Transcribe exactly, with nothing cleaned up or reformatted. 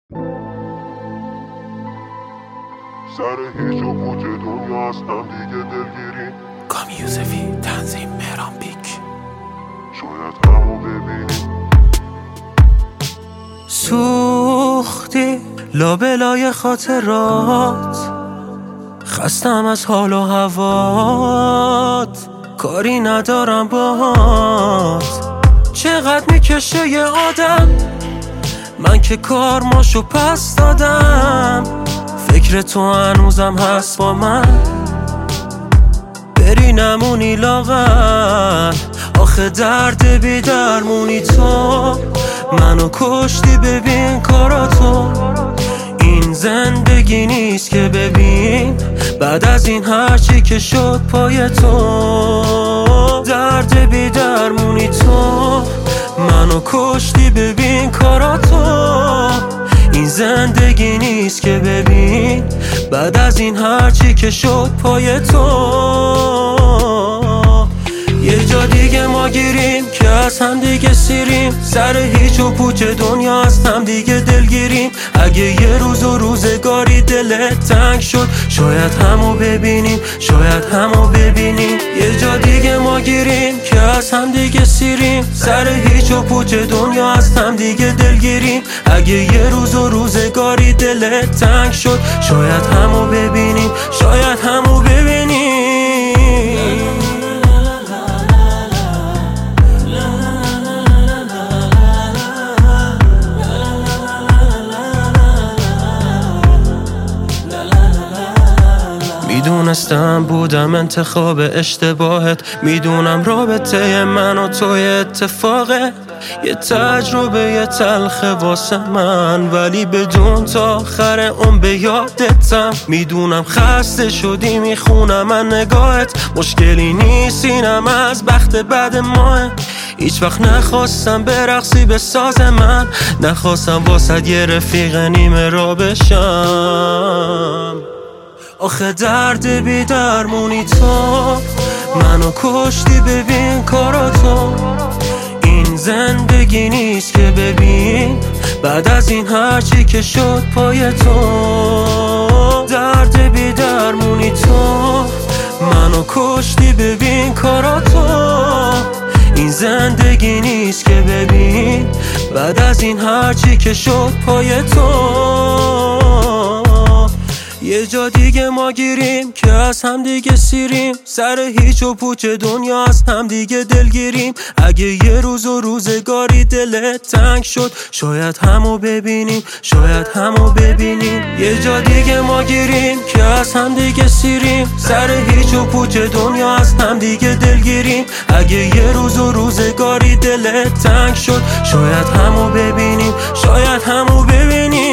سر هیچ و پوچ دنیا هستم دیگه دلگیری. کامی یوسفی، تنظیم مهران پیک. شاید همو ببینی. سوختی لابلای خاطرات، خستم از حال و هوات، کاری ندارم باهات. چقدر میکشه یه آدم، من که کارماشو پس دادم. فکر تو هنوزم هست با من، بری نمونی لاغر. آخه درد بی درمونی تو، منو کشتی ببین کاراتو. این زندگی نیست که ببین بعد از این هرچی که شد پای تو. درد بی درمونی تو، منو کشتی ببین کاراتو. این زندگی نیست که ببین بعد از این هرچی که شد پای تو. یه جا دیگه ما گیریم که از هم دیگه سیریم، سر هیچ و پوچ دنیا از هم دیگه دلگیریم. اگه یه روز و روزگاری دلت تنگ شد، شاید همو ببینیم، شاید همو ببینیم. یه جا دیگه ما گیریم که از هم دیگه سیریم، سر هیچ و پوچ دنیا از هم دیگه دلگیریم. اگه یه روز و روزگاری دلت تنگ شد، شاید همو ببینیم، شاید همو ببینیم. میدونستم بودم انتخاب اشتباهت، میدونم رابطه من و توی اتفاقه. یه تجربه یه تلخه واسه من، ولی بدون تا آخر اون به یادتم. میدونم خسته شدی میخونم من نگاهت، مشکلی نیست اینم از بخت بد ماه. هیچ وقت نخواستم برقصی به ساز من، نخواستم واسه یه رفیق نیمه را بشم. آخه درد بی درمونی تو، منو کشتی ببین کاراتو. این زندگی نیست که ببین بعد از این هرچی که شد پای تو. درد بی درمونی تو، منو کشتی ببین کاراتو. این زندگی نیست که ببین بعد از این هرچی که شد پای تو. یه جا دیگه ما گیریم که از هم دیگه سیریم، سر هیچ و پوچ دنیا از هم دیگه دلگیریم. اگه یه روز و روزگاری دلت تنگ شد، شاید همو ببینیم، شاید همو ببینیم. یه جا دیگه ما گیریم که از هم دیگه سیریم، سر هیچ و پوچ دنیا از هم دیگه دلگیریم. اگه یه روز و روزگاری دلت تنگ شد، شاید همو ببینیم، شاید همو ببینیم.